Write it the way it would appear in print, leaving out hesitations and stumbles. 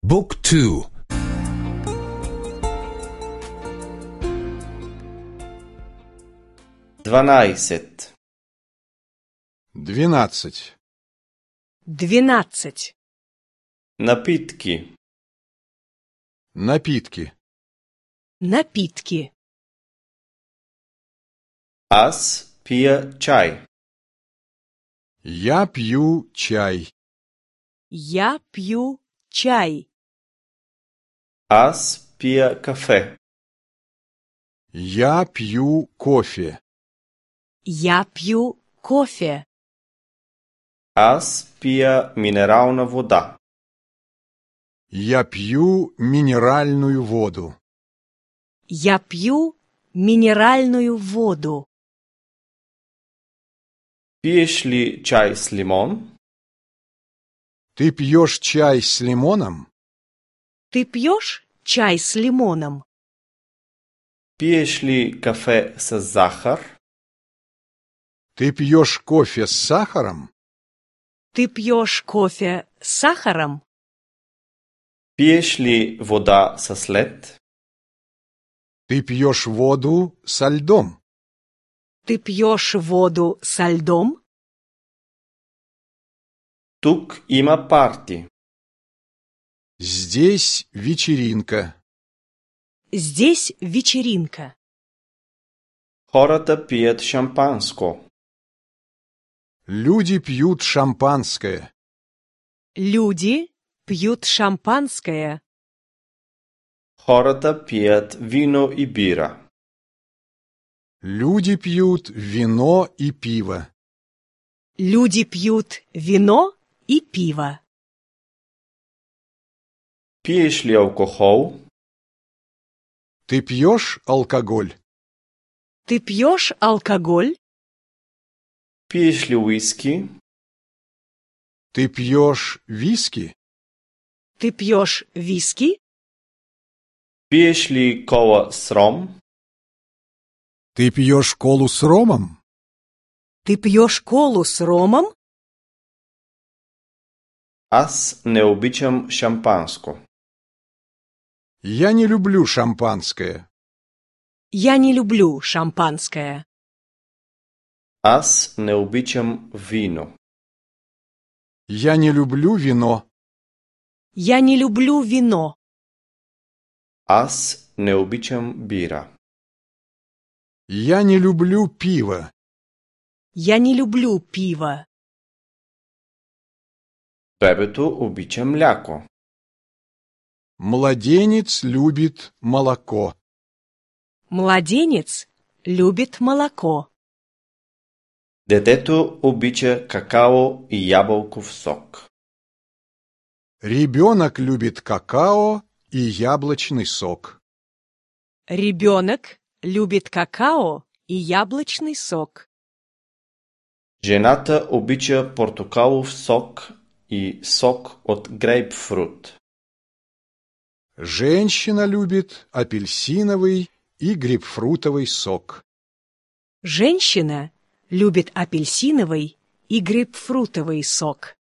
บุ๊กทู 12 12. 12. Напитки. Напитки. Напитки. Аз пия чай. Я пью чай. Я пью чай. Аз пия кафе. Я пью кофе. Я пью кофе. Аз пия минерална вода. Я пью минеральную воду. Я пью минеральную воду. Пиеш ли чай с лимон? Ты пьешь чай с лимоном? Ты пьешь чай с лимоном? Пиеш ли кафе с захар? Ты пьешь кофе с сахаром? Ты пьешь кофе с сахаром? Пиеш ли вода с лед? Ты пьешь воду со льдом? Ты пьешь воду со льдом? Тук има парти. Здесь вечеринка. Здесь вечеринка. Хората пият шампанско. Люди пьют шампанское. Люди пьют шампанское. Хората пият вино и бира. Люди пьют вино и пиво. Люди пьют вино и пиво. Пиеш ли алкохол? Ты пьешь алкоголь? Ты пьешь алкоголь? Пиеш ли уиски? Ты пьешь виски? Ты пьешь виски? Пиеш ли кола с ром? Ты пьешь колу с ромом? Ты пьешь колу с ромом? Аз не обичам шампанско. Я не люблю шампанское. Я не люблю шампанское. Аз не обичам вино. Я не люблю вино. Я не люблю вино. Аз не обичам бира. Я не люблю пиво. Я не люблю пиво. Бебето обича мляко. Младенец любит молоко. Младенец любит молоко. Детето обича какао и ябълков сок. Ребенок любит какао и яблочный сок. Ребенок любит какао и яблочный сок. Жената обича портокалов сок и сок от грейпфрут. Женщина любит апельсиновый и грейпфрутовый сок. Женщина любит апельсиновый и грейпфрутовый сок.